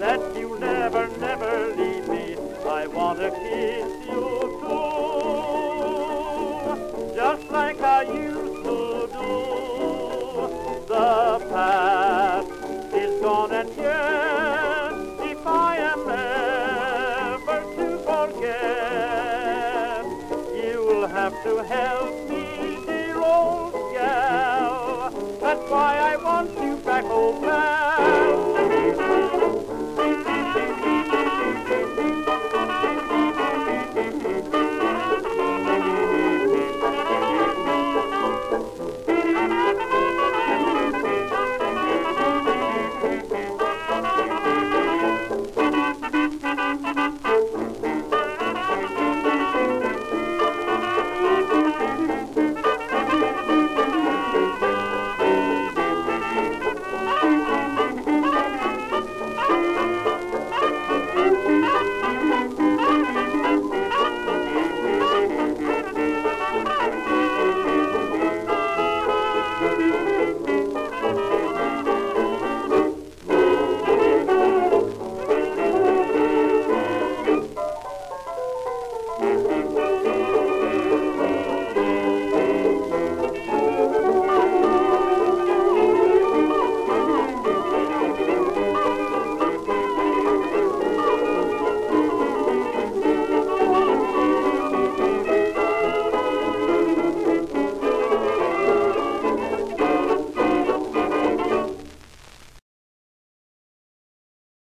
that you never, never leave me. I want to kiss you too, just like I used to do. The past is gone, and yet if I am ever to forget, you'll have to help me